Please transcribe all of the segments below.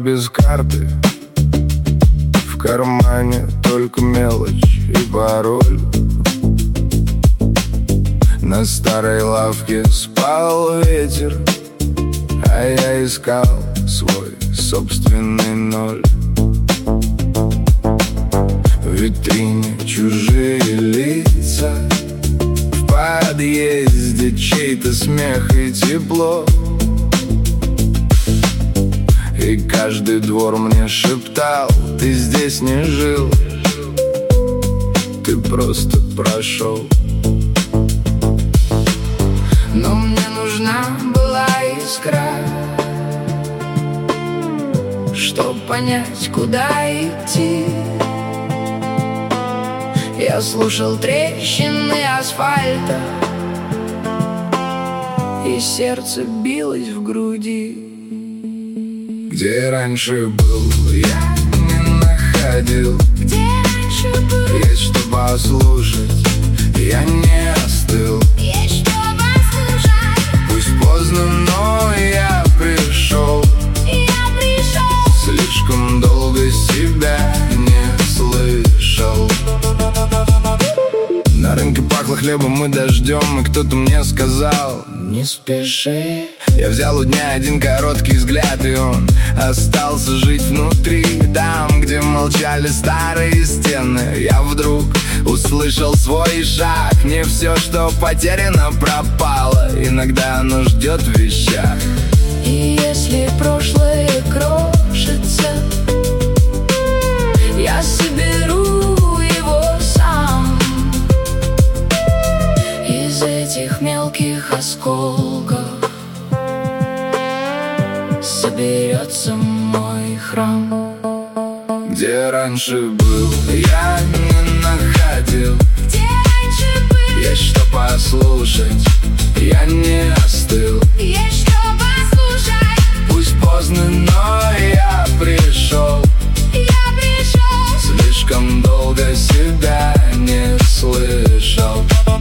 без карты, в кармане только мелочь и пароль. На старой лавке спал ветер, а я искал свой собственный ноль. В витрине чужие лица, в подъезде чей-то смех и тепло. И каждый двор мне шептал: ты здесь не жил, ты просто прошел. Но мне нужна была искра, чтоб понять, куда идти. Я слушал трещины асфальта, и сердце билось в груди. Где раньше был, я не находил. Где раньше был, есть что послушать, я не остыл. есть что послушать. Пусть поздно, но я пришел. Я пришел. Слишком долго себя не слышал. На рынке пахло хлебом и дождем, и кто-то мне сказал: не спеши. Я взял у дня один короткий взгляд, и он остался жить внутри. Там, где молчали старые стены, я вдруг услышал свой шаг. Не все, что потеряно, пропало, иногда оно ждет в вещах. И если прошлое крошится, я соберу его сам из этих мелких осколков. Соберется мой храм. Где раньше был, я не находил. Где раньше был, есть что послушать, я не остыл. есть что послушать. Пусть поздно, но я пришел. Я пришел. Слишком долго себя не слышал.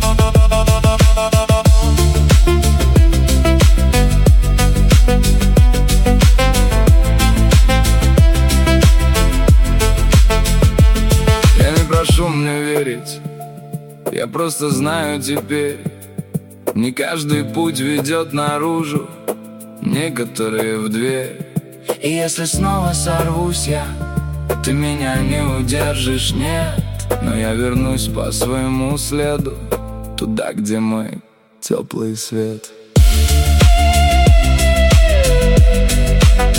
Я не прошу мне верить, я просто знаю теперь: не каждый путь ведет наружу, некоторые в дверь. И если снова сорвусь я, ты меня не удержишь, нет. Но я вернусь по своему следу, туда, где мой теплый свет.